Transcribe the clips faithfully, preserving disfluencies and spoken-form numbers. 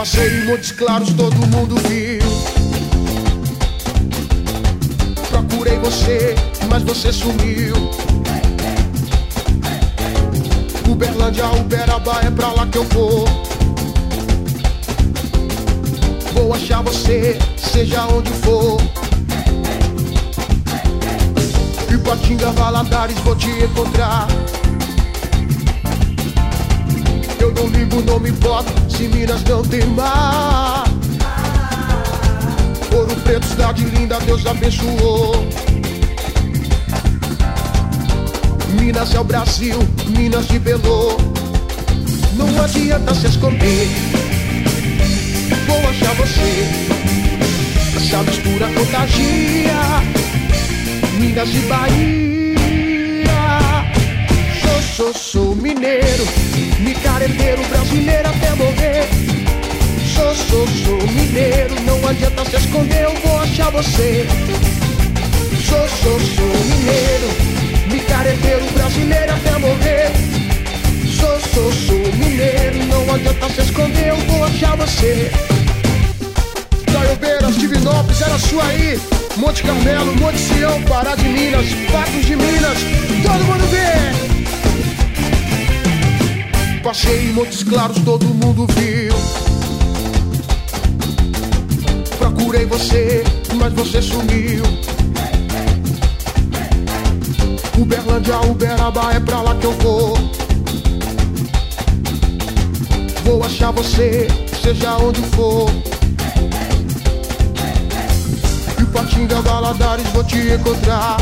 Passei em Montes Claros, todo mundo viu. Procurei você, mas você sumiu. Uberlândia, Uberaba, é pra lá que eu vou. Vou achar você, seja onde for. Ipatinga, Valadares, vou te encontrar. Eu não ligo, não me importo, se Minas não tem mar. Ouro Preto, cidade linda, Deus abençoou. Minas é o Brasil, Minas de Belo. Não adianta se esconder, vou achar você. Essa mistura contagia, Minas e Bahia. Sou, sou, sou mineiro, micareteiro, brasileiro até morrer. Sou, sou, sou mineiro, não adianta se esconder, eu vou achar você. Sou, sou, sou mineiro, micareteiro, brasileiro até morrer. Sou, sou, sou mineiro, não adianta se esconder, eu vou achar você. Itaiobeiras, Divinópolis, era sua aí. Monte Carmelo, Monte Sião, Pará de Minas, Patos de Minas, todo mundo vê. Passei em Montes Claros, todo mundo viu. Procurei você, mas você sumiu. Uberlândia, Uberaba, é pra lá que eu vou. Vou achar você, seja onde for. Ipatinga, Valadares, vou te encontrar.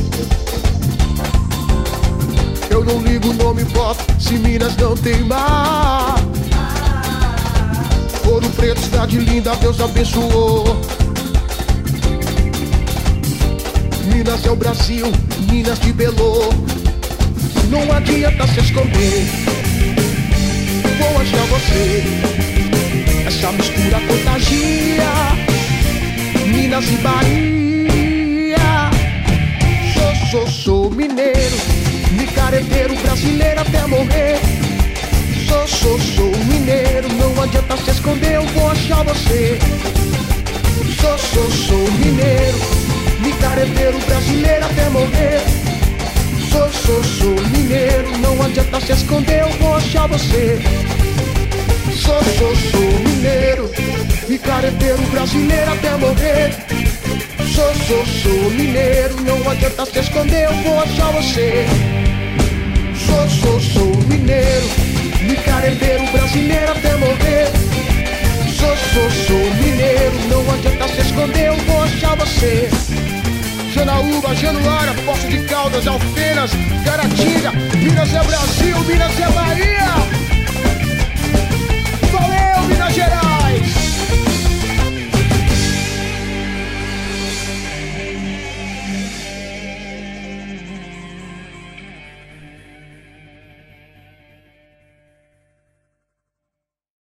Eu não ligo, não me importo, se Minas não tem mar. Ouro Preto, cidade linda, Deus abençoou. Minas é o Brasil, Minas de Belo. Não adianta se esconder, vou achar você. Essa mistura contagia, Minas e Bahia. Sou, sou, sou mineiro, micareteiro, brasileiro até morrer. Sou, sou, sou mineiro, não adianta se esconder, eu vou achar você. Sou, sou, sou mineiro, micareteiro, brasileiro até morrer. Sou, sou, sou mineiro, não adianta se esconder, eu vou achar você. Sou, sou, sou mineiro, micareteiro, brasileiro até morrer. Sou, sou, sou mineiro, não adianta se esconder, eu vou achar você. Sou, sou, sou mineiro, micareteiro, brasileiro até morrer. Sou, sou, sou mineiro, não adianta se esconder, eu vou achar você. Janaúba, Januária, Poço de Caldas, Alfenas, Caratinga, Minas é Brasil, Minas é Bahia.